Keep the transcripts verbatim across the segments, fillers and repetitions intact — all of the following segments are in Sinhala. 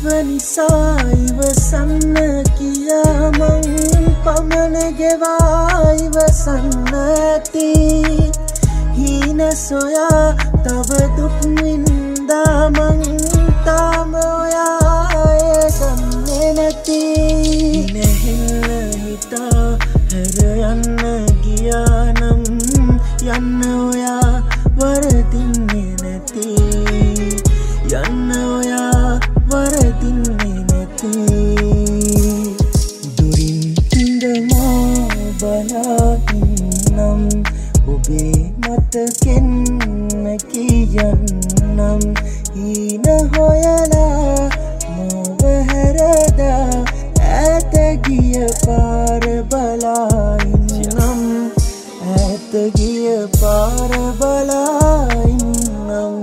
නිසා ඉවසන්න කියා මං පමන ගෙවා ඉවසන්න ඇති හීන සොයා තව දුක් වින්දා මං තාම ඔයා එය දන්නේ නැති නැහිල්ල හිතා හැර යන්න ගියා නම් යන්න ඔයා වරදින්නේ නැති යන්න ඔයා වරදින්නේ නැති දුරින් ඉඳමා බලා ඉන්නම් ඔබේ මතකෙන් කියන්නම් හීන හොයලා මව හැරදා ඈත ගිය පාර බලා ඉන්නම් ඈත ගිය පාර බලා ඉන්නම්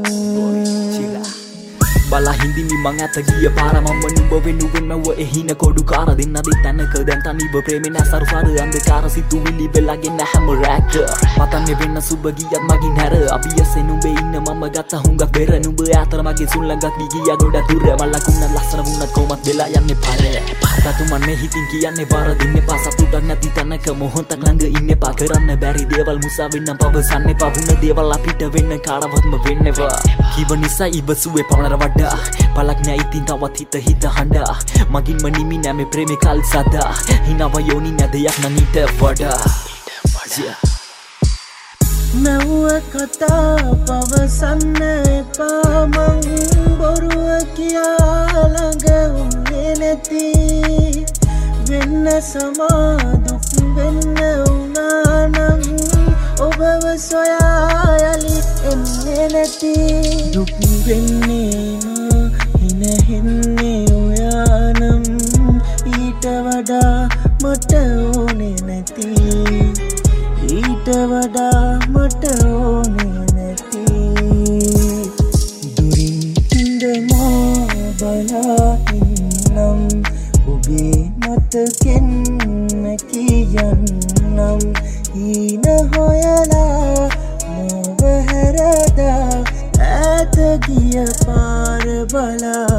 බලා හිඳිමි මං ඇත ගිය පාර මම නුඹ වෙනුවෙන්මව එහින කොඩු කාර දෙන්න දෙ තැනක දැන් තනිව ප්‍රේමේ නැසරු සාර අන්ධකාර සිතුවිලි වෙලාගෙන හැම රැක්ක මතන්නේ වෙන්න සුබ ගියත් මගින් හැර අපි යසේ නුඹේ ඉන්න මම ගත්ත හුඟක් බෙර නුඹ අතර මගේ සුන් ළඟක් ගියා ගොඩ දුර මලකුණ ලස්සන වුණත් කොහමත් වෙලා යන්නේ පාරේ පාරතුමන් මේ හිතින් කියන්නේ බාර දෙන්න එපා සතුටක් නැති තැනක මොහොතක් ළඟ ඉන්න එපා කරන්න බැරි දේවල් මුසා වෙන්න පවසන්න එපා වුණ දේවල් අපිට වෙන්න කාටවත්ම වෙන්න එපා කිව නිසා ඉවසුවේ පමණට වඩා පලක් නෑ ඉතින් තවත් හිත හිත හඬා මගින්ම නිමි නෑ මේ ප්‍රේමේ කල් සදා හිනව යෝනි නෑ දෙයක් නම් ඊට වඩා මැව්ව කතා පවසන්න එපා මං බොරුව කියා ළඟ උන්නේ නැති වෙන්න සමා දුක් වෙන්න වුණා නම් ඔබව සොයා යලි එන්නේ නැති දුක් වෙන්නේ හිනහෙන්නේ ඔයා නම් ඊට වඩා මට ඕනේ නැති ඊට වඩා මට ඕනේ නැති දුරින් ඉඳමා බලා ඉන්නම් ඔබේ මතකෙන් කියන්නම් හීන හොයලා මව හැරදා ඈත ගිය පාර බලා